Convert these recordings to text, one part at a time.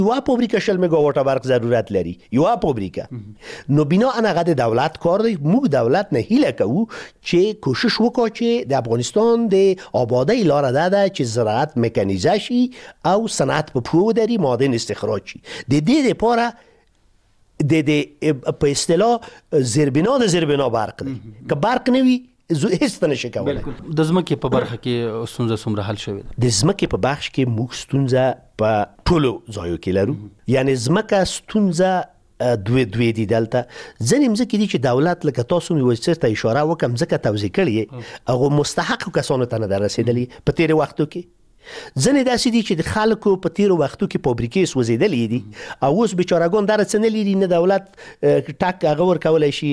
یوه فابریکه 60 میگاواټه برق ضرورت لري، یوه فابریکه. نو بنا هغه د دولت کار دی. موږ دولت نه هیله کوو چې کوشش وکړي چې د افغانستان د آبادی لاره ده چې زراعت میکانیزه شي او صنعت په پښو ودري، معادن استخراج شي. د دې لپاره د په اصطلاح زیربنا برق دی. که برق نه وي هیڅ ته نشي کولی. د ځمکې په برخه کې ستونزه څومره حل شوې ده؟ د ځمکې په بخش کې موږ ستونزه په ټولو ځایو کې لرو. یعنی ځمکه ستونزه دوی دي دلته. ځینې مځکې دي چې دولت لکه تاسو مې وایي ته اشاره وکړم ځکه توزیع کړي هغه مستحقو کسانو ته نه ده رسېدلي په تېرو وختو کې. ځینې داسې دي چې د خلکو په تېرو وختو کې فابریکې سوځېدلې دي او اوس بیچارهګان دغه څه نه لري، نه دولت ټک هغه ورکولی شي،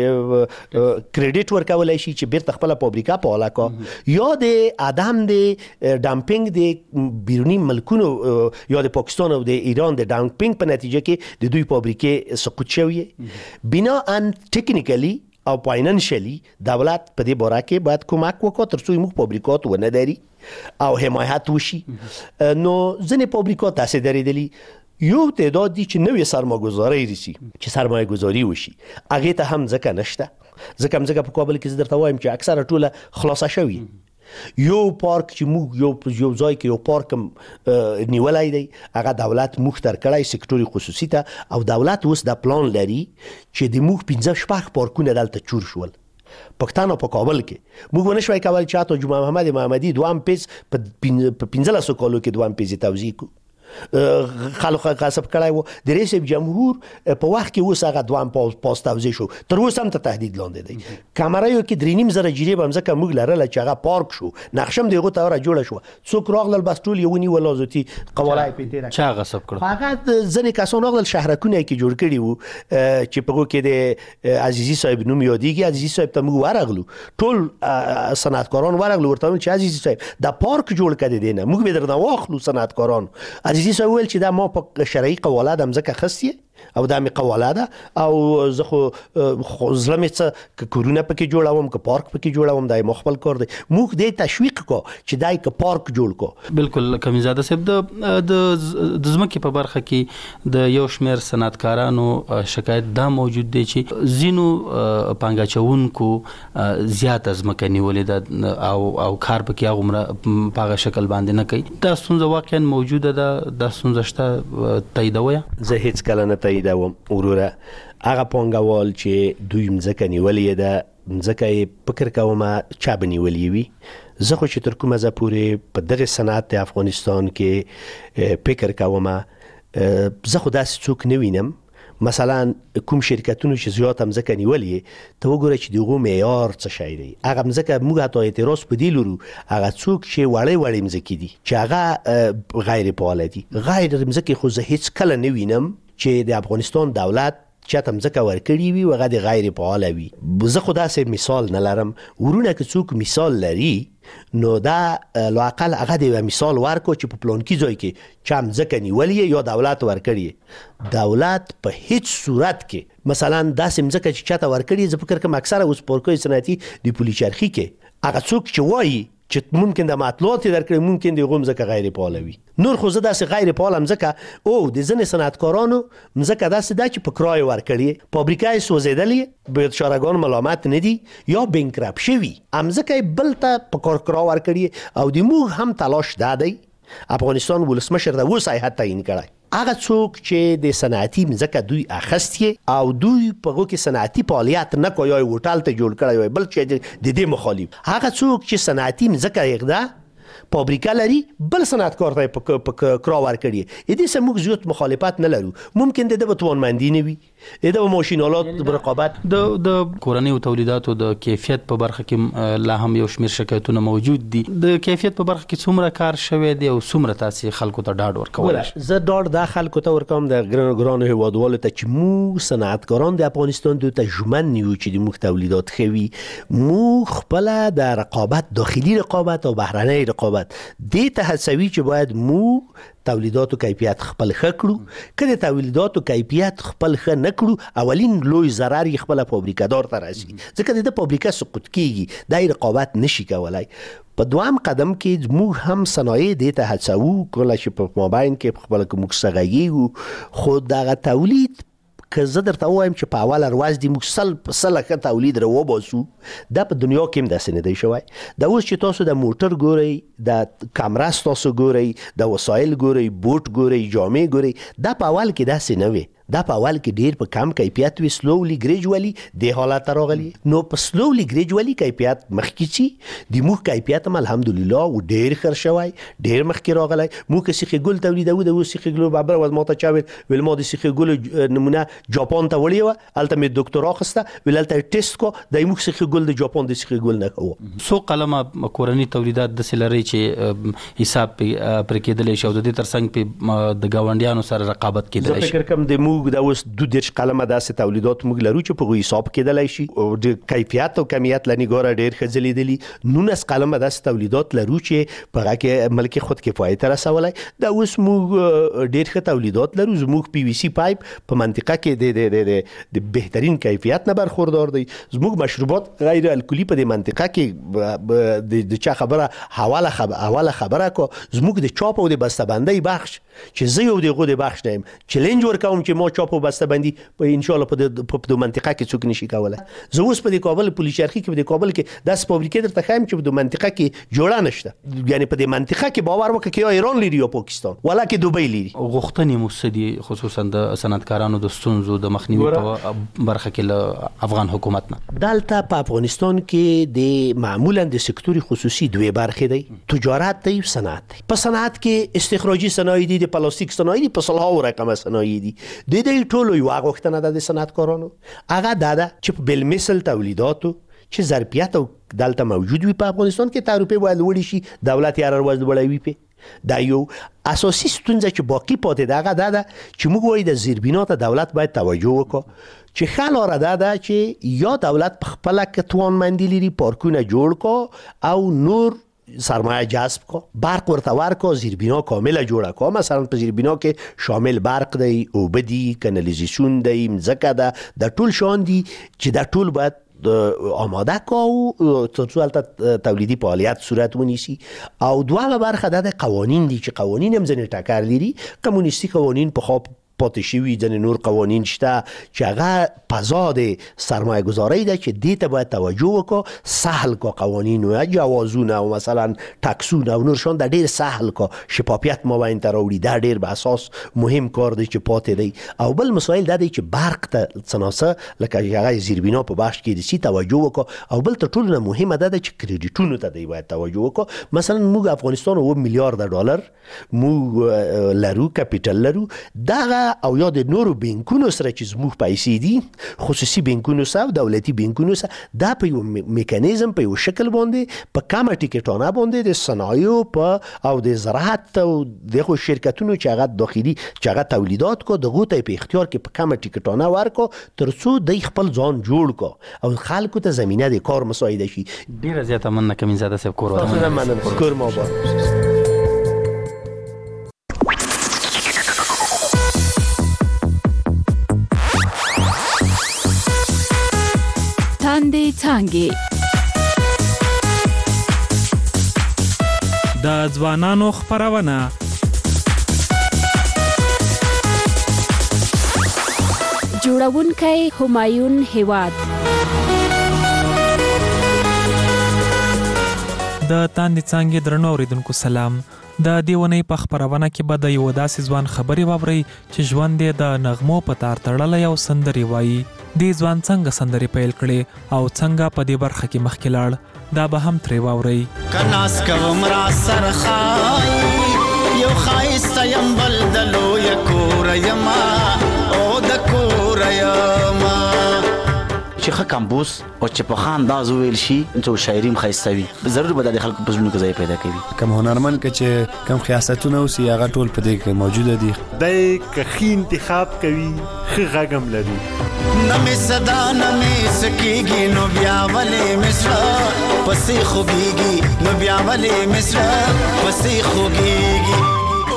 کریډیټ ورکولی شي چې بیرته خپله فابریکه فعاله کړه، یا د عدم د ډمپینګ د بیروني ملکونو یا د پاکستان او د ایران د ډمپینګ په نتیجه کې د دوی فابریکې سقوط شوې. بنا ان ټکنیکلی او فاینانشلی دولت په دې باره کې باید کومک وکړي تر څو موږ فابریکات ونه دري او حمایت وشي. نو ځینې فابریکات داسې درېدلي، یو تعداد دي چې نوې سرمایه‌ګذاري رسي چې سرمایه‌ګذاري وشي، هغې ته هم ځکه نشته. ځکه مځکه په کابل کې زه درته وایم چې اکثره ټوله خلاصه شوي. یو پارک چې موږ یو ځای کې یو پارک نیولای دی هغه دولت موږ تر کړی سکتوري خصوصي ته، او دولت اوس د پلان لري چې د موږ 15 پارکونه دلته چور شول پښتانه په کابل کې. موږ ونه شوای کولای چې حتی جمعه محمد محمدي دوام پیز په 15 کالو کې دوام پیز توزیع کو. خلک غصب کړای وو. د رئیس جمهور په وخت کې اوس هغه دوام پاس توزیع شو، تر اوسه هم ته تهدید لاندې دی. کمرایو کې 3.5 زره جریب هم ځکه موږ لرله چې هغه پارک شو، نقشم دغه ته را جوړه شو. څوک راغلل بس ټول یو نیول لازمي قواله پیټه چا غصب کړ. فقط ځنې کسان راغلل شهرکونه کې جوړ کړي وو چې په کې د عزیزي صاحب نوم یادېږي. عزیزي صاحب ته موږ ورغلو، ټول صنعتکاران ورغلو، ورته چې عزیزي صاحب دا پارک جوړ کړی دی نه، موږ به درنه واخلو صنعتکاران. عزیزي صاحب ویل چې دا ما په شرعي قواله د مځکه خستې او دا مې قواله ده او زه خو زړه مې څه که کورونه پکې جوړوم که پارک پکې جوړوم دا یې ما خپل کار دی. موږ دې تشویق کو چې دا که پارک جوړ کو. بالکل کمیزاده صاحب د ځمکې په برخه کې د یو شمېر صنعتکارانو شکایت دا موجود دی چې ځینو پانګاچوونکو زیاته ځمکه نیولې ده او کار پکې هغومره په هغه شکل باندې نه کوي. دا ستونزه واقعا موجوده ده، دا ستونزه شته، تاییدوئ؟ زه هیڅ کله نه تاییدوم وروره. هغه پانګوال چې دوی مځکه نیولې ده، مځکه یې فکر کومه چا به نیولې وي. زه خو چې تر کومه ځه پورې په دغه صنعت د افغانستان کې فکر کومه، زه خو داسې څوک نه وینم. مثلا کوم شرکتونو چې زیات مځکه نیولې ته وګوره چې دغه معیار څه شی دی. هغه مځکه موږ حتی اعتراض په دې لرو هغه څوک چې وړې مځکې دي چې هغه غیر فعال دي. غیر مځکې خو زه هیڅ کله نه وینم چې د افغانستان دولت چاته مځکه ورکړي وي او هغه د غیر فعال وي. زه خو داسې مثال نه لرم. ورونه که څوک مثال لري نو دا لااقل هغه د مثال ورکو چې په پلانکي ځای کې چا مځکه نیولې یا دولت ورکړي. دولت په هیڅ صورت کې مثلا داسې مځکه چې چاته ورکړي، زه فکر کوم اکثره اوس پارکای صنعتي د پولیچرخي کې هغه څوک چې وایي چې ممکن د معطلات درکړي، ممکن د مځکه غیر فعال وي. نور خو زه داسې غیر فعال مځکه او د ځینې صنعتکارانو مځکه داسې ده چې په کرایه ورکړي، فابریکه یې سوځېدلې، بیچارهګان ملامت نه دي یا بینکرپټ شوي، مځکه یې بل ته په کرایه ورکړي. او د موږ هم تلاش دا دی افغانستان ولسمشر د اوس هیات تعیین کړی. هغه څوک چې د صنعتي مځکه دوی اخستې او دوی په هغو کې صنعتي فعالیت نه کوي، یا هوټل ته جوړ کړی وي بل چې د دې مخالف، هغه څوک چې صنعتي مځکه یې ده فابریکه لري بل صنعتکار ته په کرا ورکړي، دې سه موږ زیات مخالفت نه لرو. ممکن د به توانمندي نه وي، د ماشینالات رقابت د کورنیو تولیداتو د کیفیت په برخه کې لا هم یو شمېر شکایتونه موجود دي. د کیفیت په برخه کې څومره کار شوی دی او څومره تاسې خلکو ته ډاډ ورکولی شئ؟ زه ډاډ دا خلکو ته ورکوم د ګرانو هیوادوالو ته چې موږ صنعتکاران د افغانستان دوی ته ژمن نیو چې د موږ تولیدات ښه وي. موږ خپله د رقابت، داخلي رقابت او بهرنۍ رقابت دې ته هڅوي چې باید موږ تولیداتو کیفیت خپل ښه کړو. که د تولیداتو کیفیت خپل ښه نه کړو، اولین لوی ضرر یې خپله فابریکه دار ته راځي، ځکه د فابریکه سقوط کیږي، دا رقابت نشي کولای. په دوام قدم کې موږ هم صنایع دې ته هڅوو کله چې په مابین کې خپل کوم څنګه خو دغه تولید که زه درته وایم چې په اول ورځ دی موږ سل تولید را وباسو دا په دنیا کې هم داسې نه دی شوی. دا اوس چې تاسو د موټر ګورئ، د کامرا تاسو ګورئ، د وسایل ګورئ، بوټ ګورئ، جامې ګورئ، دا په اول کې داسې نه وي. دا په اول کې ډیر په کم کیفیت وي، سلولی ګریجوالي د حالت راغلی. نو په سلولی ګریجوالي کیفیت مخکې چی د موږ کیفیت هم الحمدلله و ډیر خر شوی، ډیر مخکې راغلی. موږ سیخ ګل تولیدو د سیخ ګل بابر ول ماته چاوي ول ما د سیخ ګل نمونه جاپان ته وړي و الته می دکتورا خسته ولته ټیسټ کو د موږ سیخ ګل د جاپان د سیخ ګل نه کوو. سو قلمه کورنی تولیدات د سلری چې حساب پر کېدل شو د دې ترڅنګ په د گاونډیانو سره رقابت کېدل شي. فکر کوم د موږ دا اوس 2 قلمه داسې تولیدات موږ لرو چې په حساب کېدلای شي او د کیفیت او کمیت لنګاره ډیر خځلیدلی. 19 قلمه داسې تولیدات لرو چې په هغه کې ملک خود کفایت رسولای. دا اوس موږ ډیر ښه تولیدات لرو. زموږ پی وی سی پایپ په منطقه کې د بهترین کیفیت نه برخوردار دی. زموږ مشروبات غیر الکلی په دې منطقه کې د چا خبره حواله خبره کو. زموږ د چاپ او د بسته‌بندۍ بخش چې زه یو دغه د بخش نیم چیلنج ورکوم چې ما چاپ او بسته‌بندي په ان شاء الله په منطقه کې څوک نشي کولای. زه اوس په کابل پولیس شرخي کې په کابل کې داس فابریکې درته خایم چې په منطقه کې جوړه نشته. یعنی په دې منطقه کې باور وکړه چې ایران لري او پاکستان ولا کې دوبۍ لري. غوښتنې مسدي خصوصا د صنعتکارانو د ستونزو د مخنیوي په برخه کې له افغان حکومت نه دلته په افغانستان کې د معمولا د سکتور خصوصي دوه برخې دي، تجارت دی او صنعت دی. په صنعت کې استخراجي صنایع دي، د پلاستیک صنایع دي، په صلاح رقم صنایع دي. د دې ټولو یو غوښتنه ده د صنعتکارانو هغه ده چې بل مثل تولیداتو چې ظرفیت او دلته موجود وي په افغانستان کې تعرفه باید وړي شي، دولت یې راوځي وړي په دا یو اساسي ستونزه چې باقی پاتې ده ده چې موږ وایو د زیربنا ته دولت باید توجه وکړي چې خلاره ده چې یا دولت په خپل کې توانمندي لري پارکونه جوړ کو او نور سرمایه جذب کو، برق ورته ورکو، زیربنا کامله جوړه کو. مثلا په زیربنا کې شامل برق دی، اوبه دي، کانالیزاسیون دی، مځکه ده، د ټول شان دي چې د ټول باید آماده کو تر څو البته تولیدي فعالیت صورت ونیسي. او دوه برخه د قوانین دي چې قوانین هم ځنې ټکر لري. کمونیستي قوانین په خو پاتې شوي ځنې نور قوانین شته چې هغه فضا د سرمایه گذارۍ ده چې دې ته باید توجه وکړو، سهل کو قوانین او جوازونه او مثلا ټکسونه او نور شان د ډیر سهل کو، شفافیت مابین ته راوړي. دا ډیر به اساس مهم کار دی چې پاتې دی. او بل مسایل دا دی چې برق ته څناسه لکه هغه زیربنا په بخش کې د سی توجه وکړو. او بل تر ټولو مهمه ده چې کریډیټونو ته دی باید توجه وکړو. مثلا موږ افغانستان 1 میلیارډ ډالر موږ لرو، کپټل لرو. دا او یا د نورو بانکونو سره چې زموږ پیسې دي، خصوصي بانکونو سره او دولتي بانکونو سره، دا په یو میکانیزم په یو شکل باندې په کمه ټیکټونه باندې د صنایعو په او د زراعت او دغه شرکتونو چې هغه داخلي چې هغه تولیدات کو دغه ته په اختیار کې په کمه ټیکټونه ورکو ترڅو د خپل ځان جوړ کو او خلکو ته زمينه د کار مساعده شي. ډیره زیاته مننه کمین زاده صاحب کور ورته مننه کور ما با څانګې د ځوانانو خپرونه جوړونکی همایون هیواد د تاندې څانګې درنو اوریدونکو سلام. د دیونی په خبرونه کې به د یو داسې ځوان خبري واوري چې ژوند یې د نغمو په تار تړلی او سندري وایي. دې ځوان څنګه سندري پیل کړي او څنګه په دې برخه کې مخکې لاړ، دا به هم ترې واورئ. کناس کوم را سرخای یو خایسته یم بل د لویه کوره یما او د کوره یما چې ښه کمبوس او چې په ښه انداز وویل شي چې شاعري هم ښایسته وي، ضرور به د خلکو په زړونو کې ځای پیدا کوي. کم هنرمند که چې کم خیاستونه اوسي هغه ټول په دې کې موجوده دي. دی که ښه انتخاب کوي ښه غږ هم لري. نه مې صدا نه مې سکېږي نو بیا ولې مصره پسې خوږېږي نو بیا ولې مصره پسې خوږېږي.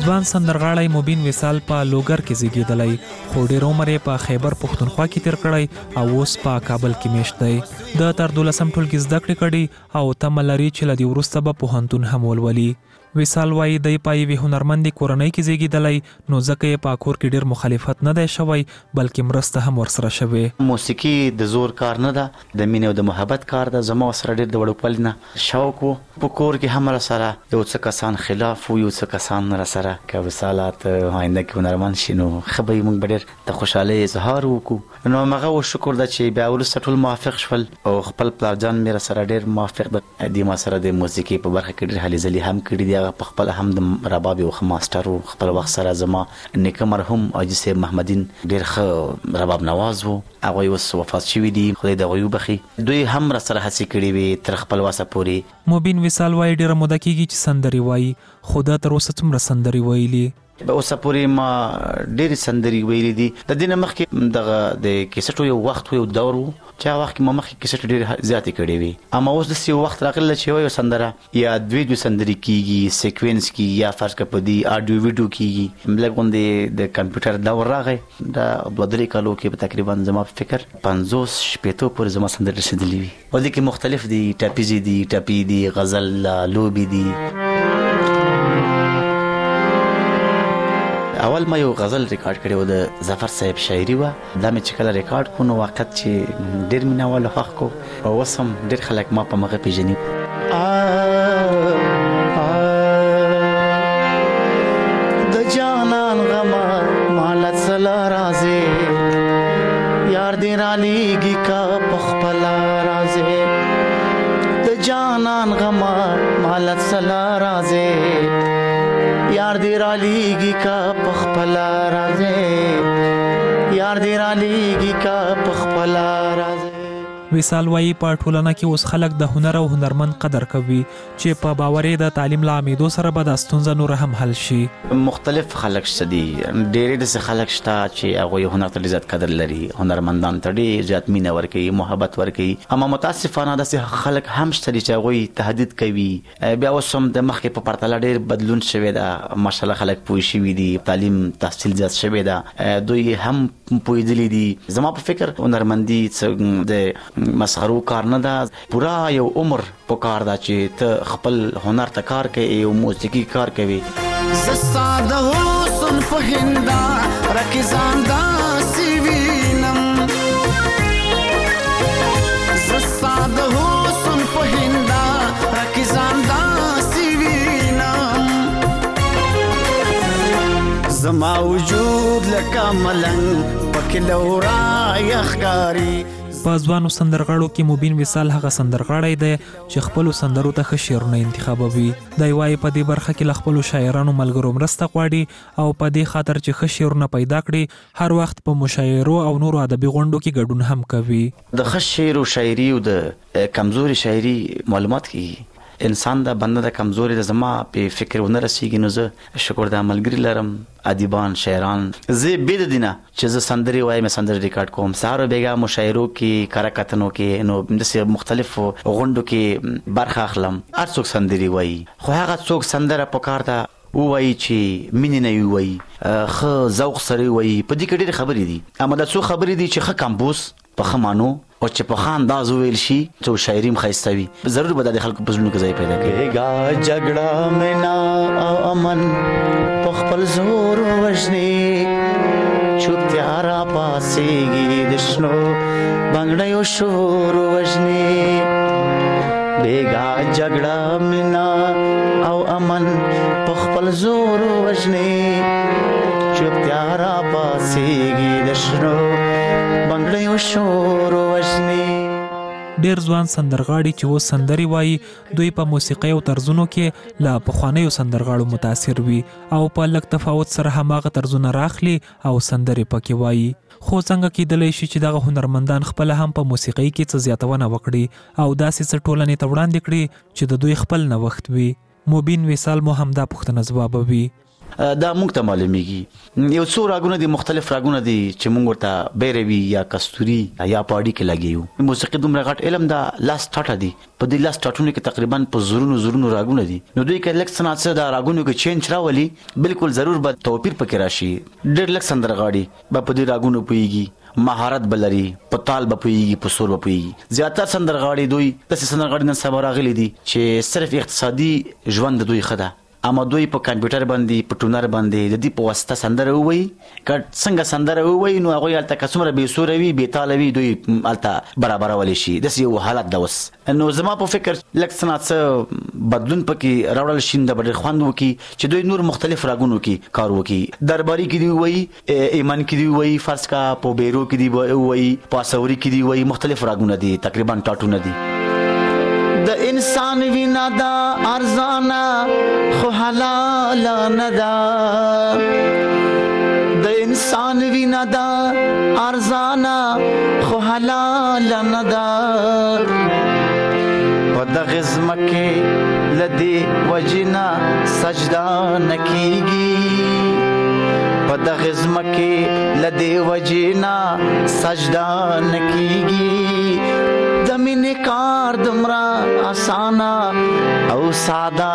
ځوان سندرغاړی مبین وصال په لوګر کې زیږېدلی خو ډېر عمر یې په خیبر پښتونخوا کې تیر کړی او اوس په کابل کې میشت دی. د تر 12م ټولګي زده کړې کړي او تمه لري چې له دې وروسته به پوهنتون هم ولولي. وصال وایي دی په یوې هنرمندې کورنۍ کې زیږېدلی نو ځکه یې په کور کې ډېر مخالفت نه دی شوی بلکې مرسته هم ورسره شوې. موسیقي د زور کار نه ده، د مینې او د محبت کار ده. زما سره ډېر د وړوکوالي نه شوق و. په کور کې هم راسره یو څه کسان خلاف و، یو څه کسان راسره که وصاله ته آینده کې هنرمند شي نو ښه به موږ به ډېر د خوشحالۍ اظهار وکړو. نو همغه و شکر ده چې بیا وروسته ټول موافق شول او خپل پلارجان مې راسره ډېر موافق ده. دې ما سره د موسیقي په برخه کې ډېر هلې ځلې هم کړي دي. په خپل هم د رباب یو ښه ماسټر و. خپل وخت سره زما نیکه مرحوم حاجي صاحب محمدین ډېر ښه رباب نواز و. هغوی اوس وفات شوي دي، خدای د هغوی وبخي. دوی هم راسره هڅې کړې وې تر خپل وسه پورې. مبین وصال وایي ډېره موده کېږي چې سندرې وایي خو ده تر اوسه څومره سندرې ویلي؟ اوسه پورې ما ډېرې سندرې ویلي دي. د دې نه مخکې دغه د کیسټو یو وخت و، یو دور و چې هغه وخت کې ما مخکې کیسټ ډېرې زیاتې کړې وي. اما اوس داسې یو وخت راغلی چې یو سندره یا دوې سندرې کېږي، سیکوینس کېږي یا فرض کړه په دې اډیو ویډیو کېږي. لږ غوندې د کمپیوټر دور راغی. دا 2-3 کالو کې په تقریبا زما په فکر 50-60 پورې زما سندرې رسېدلې وي. په دې کې مختلف دي، ټاپیزې دي، ټپي دي، غزل، لوبې دي. اول ما یو غزل ریکارډ کړی و، د ظفر صاحب شاعري وه. دا مې چې کله ریکارډ کړو نو وخت چې ډېر مینهوالو خوښ کړو او اوس هم ډېر خلک ما په مغه پېژني. د جانان غمه ماله څله راځې، یار دې رالیږي که په خپله راځې. د جانان غمه ماله څله راځې، یار دې رالیږي که په خپله راځې، یار دې رالیږي که په خپله راځې. وصال وایي په ټولنه کې اوس خلک د هنر او هنرمند قدر کوي چې په باور د تعلیم له عامېدو سره به دا ستونزه نور هم حل شي. مختلف خلک شته دي، ډېرې داسې خلک شته چې هغوی هنر ته ډېر زیات قدر لري، هنرمندان ته ډېر زیات مینه ورکوي، محبت ورکوي. اما متاسفانه داسې خلک هم شته دي چې هغوی تهدید کوي. بیا اوس هم د مخکې په پرتله ډېر بدلون شوی ده. ماشاءالله خلک پوه شوي دي، تعلیم تحصیل زیات شوی ده، دوی هم پوهېدلي دي. زما په فکر هنرمندي د مسخرو کار نه ده. پورا یو عمر په کار ده چې ته خپل هنر ته کار کوي او موسیقي کار کوي. زستا د حسن په هندا رکیزان داسې وینم، زستا د حسن په هندا رکیزان داسې وینم، زما وجود لکه ملنګ پکې لورا یخکاری. په ځوانو سندرغاړو کې مبین وصال هغه سندرغاړی دی چې خپلو سندرو ته ښه شعرونه انتخابوي. دی وایي په دې برخه کې له خپلو شاعرانو ملګرو مرسته غواړي او په دې خاطر چې ښه شعرونه پیدا کړي هر وخت په مشاعرو او نورو ادبي غونډو کې ګډون هم کوي. د ښه شعر او شاعري او د کمزوري شاعري معلومات کېږي. انسان د بنده د کمزوري د زما په فکر ونه رسیږي نو زه شکر د ملګري لرم، ادیبان، شاعران. زه بې د دینه چې زه سندرې وایم، سندرې ریکارډ کوم. سهار او بیګا مشاعرو کې، کره کتنو کې، نو داسې مختلفو غونډو کې برخه اخلم. هر څوک سندرې وایي خو هغه څوک سندره پکار ده ووایي چې مینې نه وایي، ښه ذوق سره وایي. په دې کې ډېرې خبرې دي، اما دا څو خبرې دي چې ښه کمبوز په ښه مانو او چې په ښه انداز وویل شي څو شاعري هم ښایسته وي، ضرور به دا د خلکو په زړونو کې ځای پیدا کوي. بیګا جګړه مینا او امن په خپل زور وژني، چوپتیا را پاسېږي د شنو بنګړیو شور وژني. بیګا جګړه مینا او امن په خپل زور وژني، چوپتیا را پاسېږي د شنو بنګړیو شور وژني. ډېر ځوان سندرغاړي چې اوس سندرې وایي دوی په موسیقۍ او طرزونو کې له پخوانیو سندرغاړو متاثر وي او په لږ تفاوت سره هماغه طرزونه راخلي او سندرې پکې وایي. خو څنګه کېدلی شي چې دغه هنرمندان خپله هم په موسیقۍ کې څه زیاتونه وکړي او داسې څه ټولنې ته وړاندې کړي چې د دوی خپل نوښت وي؟ مبین وصال مو همدا پوښتنه ځوابوي. دا موږ ته معلومیږي. یو څو راګونه دي، مختلف راګونه دي چې موږ ورته بیروي یا کستوري یا پاړي کې لګیو. موسیقي دومره غټ علم دا لاس ټاټه دي، په دې لاس ټاټونو کې تقریبا په زرونو راګونه دي. نو دوی کې لکه صنعت سره دا راګونو کې چینج راولي، بالکل ضرور به توپیر پکې راشي. ډېر لږ سندرغاړي به په دې راګونو پوهیږي، مهارت بلري، په تال به پوهیږي، په سور به پوهیږي. زیاتره سندرغاړي دوی داسې سندرغاړي نن سبا راغلي دي چې صرف اقتصادي ژوند دوی ښه ده، اما دوی په کمپیوټر باندې په ټونر باندې د دې په واسطه سندره ووي. که څنګه سندره ووي نو هغوی هلته که څومره بې سوره وي، بې تاله وي، دوی هلته برابرولی شي. داسې یو حالت ده اوس. نو زما په فکر لږ څه څه بدلون پکې راوړل شي، د به ډېر خوند وکړي چې دوی نور مختلف راګونو کې کار وکړي. درباري کې دی ووایي، ایمن کې دی ووایي، فرض کا په بیرو کې دی ووایي، په اسوري کې دی ووایي، مختلف راګونه دي، تقریبا ټاټونه دي. د انسان وینا دا ارزانا خو حلال نه دا، د انسان وینا دا ارزانا خو حلال نه دا. په دغه ځمکې لدی وجنا سجدا نکیږي، په دغه ځمکې لدی وجنا سجدا نکیږي. د مینې کار دومره اسانه او ساده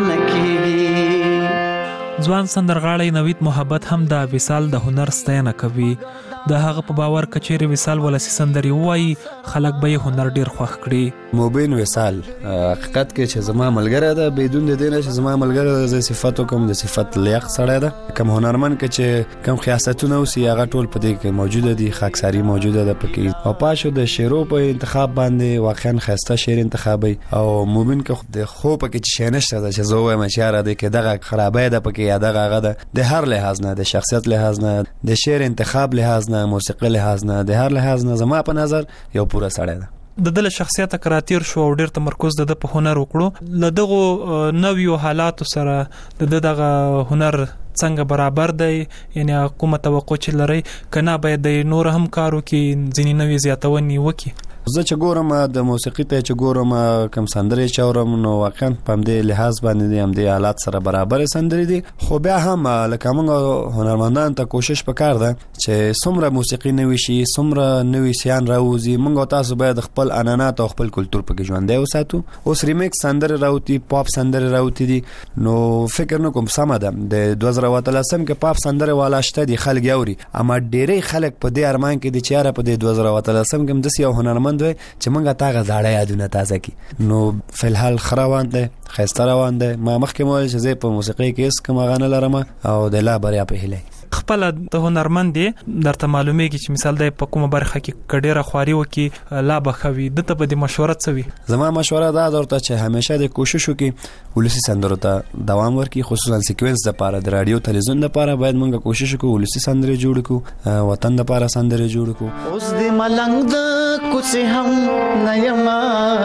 نکیږي. ځوان سندرغاړی نوید محبت هم د وصال د هنر ستاینه کوي. د هغه په باور کچېرې وصال ولسی سندري وایي، خلک به یې هنر ډیر خوښ کړي. مبین وصال حقیقت کې چې زما ملګری ده، بدون د دې نه چې زما ملګری ده، زه صفاتو کوم د صفت لیاق سړی ده. کوم هنرمند کې چې کوم خیاستونه اوسي هغه ټول په دې کې موجوده دي، خاکساري موجوده ده پکې. او پاشو د شعرو په انتخاب باندې واقعا خسته شعر انتخابي. او مبین کې د خو پکې چې شینشته ده چې زه وایم چې یاره دې کې دغه خرابې ده پکې یا دغه هغه ده. د هر لحاظ نه، د شخصیت لحاظ نه، د شعر انتخاب لحاظ نه، موسیقي لحاظ نه، د هر لحاظ نه زما په نظر یو پوره سړی ده. د دل شخصیت کراتیر شو او ډیر تمرکز د په هنر وکړو. له دغه نویو حالاتو سره د دغه هنر څنګه برابر دی، یعنی کومه توقع چې لري کنه باید د نور هم کارو کې ځینې نوې زیاتونې وکړي. زه چې ګورم د موسیقي ته چې ګورم کوم سندرې چې اورم نو واقعا په همدې لحاظ باندې دي، همدې حالات سره برابر سندرې دي. خو بیا هم لکه موږ هنرمندان ته کوشش پکار ده چې څومره موسیقي نوي شي، څومره نوي شیان راوځي، موږ تاسو باید خپل عنعنات او خپل کلتور پکې ژوندی وساتو. اوس ریمیکس سندرې راوتی، پاپ سندرې راوتی دي، نو فکر نه کوم سمه ده د 2013 کې پاپ سندرې والا شته دي، خلک اوري، اما ډېری خلک په دې ارمان کې دي چې یاره په دې 2013 کې داسې یو هنرمند وي چې موږ تاغه زاړه یادونه تازه کی. نو فلحال خروان ده، خسته روان ده. ما مخکې مول چې زه په موسیقي کې اس کوم غانه لرم او د لا بریا په هله خپل د هنرمند دی درته معلومیږي چې مثال د په کومه برخه کې کډیره خواري وکي لا بخوي د ته به مشوره څوي. زما مشوره دا درته چې همیشه د کوشش وکي ولسی سندرو ته دوام ورکي، خصوصا سیکوینس د لپاره د رادیو تلویزیون لپاره باید موږ کوشش وکړو ولسی سندرې جوړ کړو، وطن لپاره سندرې جوړ کړو. اوس د ملنګ د کوڅه هم نیما،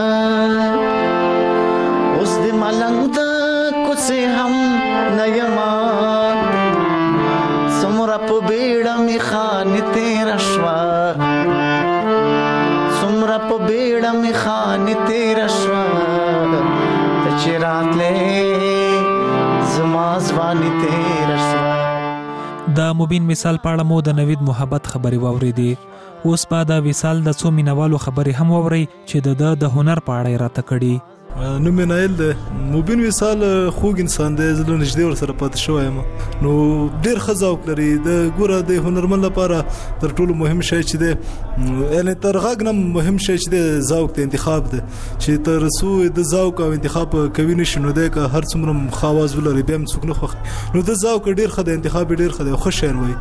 اوس د ملنګ د کوڅه هم نیما، سمرا په بیړه می خان تیر شوا، سمرا په بیړه می خان تیر شوا، ته چې راتلې زما ځواني تیر شوا. د مبین مثال پاړه مو د نوید محبت خبري واوریدي. اوس په دا وصال د څو مینوالو خبري هم واوري چې د هنر پاړه راته کړي. نو منایل ده مبین وصال خوږ انسان دی، زه نږدې ور سره پاتې شوی یم. نو ډېر ښه ذوق لري. د ګوره د هنرمند لپاره تر ټولو مهم شی چې دی، یعنی تر غږ نه مهم شی چې دی ذوق ته انتخاب دی. چې تر څو د ذوق او انتخاب کوي نشي نو دی که هر څومره ښه اواز ولري بیا هم څوک نه خوښي. نو د ذوق ډېر ښه دی، انتخاب ډېر ښه دی، ښه شعر وایي.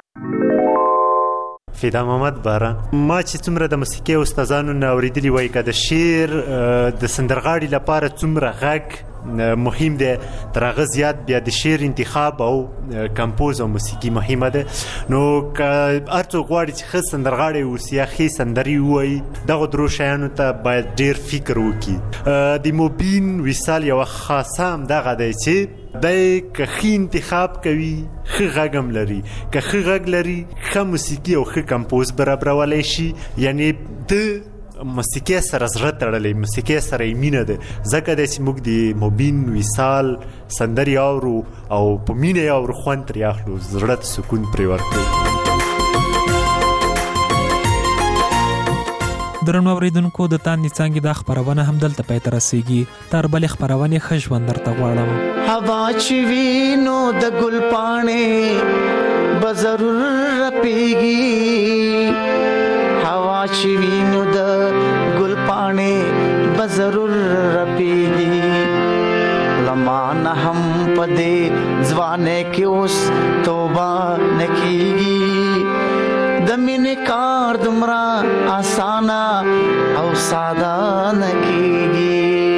فدا محمد باران، ما چې څومره د موسیقي استادانو نه اوریدلی وای که د شعر د سندرغاړي لپاره څومره غږ مهم دی، تر هغه زیات بیا د شعر انتخاب او کمپوز او موسیقي مهمه ده. نو که هر څوک غواړي چې ښه سندرغاړی اوسي یا ښې سندرې ووایي، دغه درو شیانو ته باید ډېر فکر وکړي. د مبین وصال یوه خاصه هم دغه دی چې دی که ښه انتخاب کوي، ښه غږ هم لري، که ښه غږ لري ښه موسیقي او ښه کمپوز برابرولی شي. یعنی د موسیقي سره زړه تړلې، موسیقي سره یې مینه ده. ځکه د چې موږ د مبین وصال سندرې اورو او په مینه یې اورو، خوند ترې اخلو، زړه ته سکون پرې ورکوي. درنو اوریدونکو، د تاندې څانګې دا خپرونه هم دلته پای ته رسیږي. تر بلې خپرونې ښه ژوند درته غواړم. هوا چې وي نو د ګل پاڼې به ضرور رپېږي، هوا چې وي نو د ګل پاڼې به ضرور رپېږي. لمانه هم په دې ځوانۍ کې اوس توبه نه کېږي. د مینې کار دومره اسانه او ساده نه کېږي.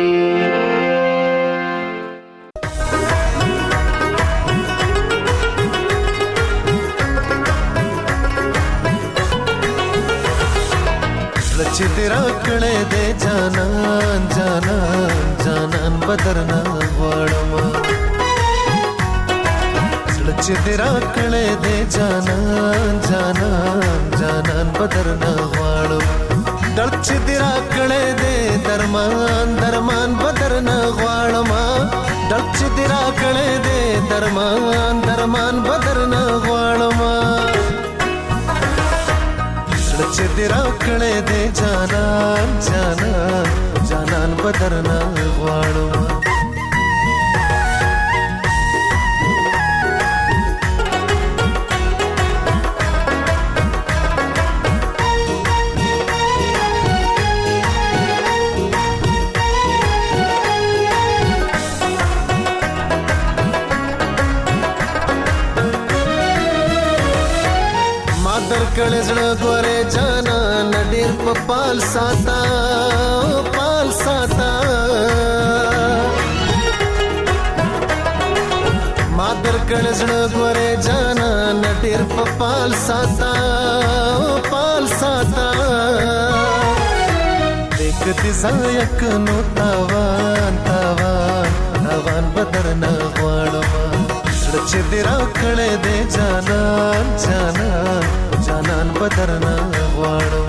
چې تیرا کړه دې جانان جانان جانان بدرنا غواړم، چې تیرا کړه دې جانان جانان جانان بدرنا غواړم. درد چې تیرا کړه دې درمان درمان بدرنا غواړم، درد چې تیرا کړه دې درمان درمان بدرنا غواړم. چې تیرا کړه دې جانان جانان جانان بدرنا غواړم. کړه زړه ګوره جانان ډېر په پال ساته پال ساته، ما در کړه زړه ګوره جانان ډېر په پال ساته پال ساته. دیکھ دې زایک نو تاوان تاوان تاوان بدرنا غواړم، چې دې را کړه دې جانان جانان جانان بدرنا غواړم.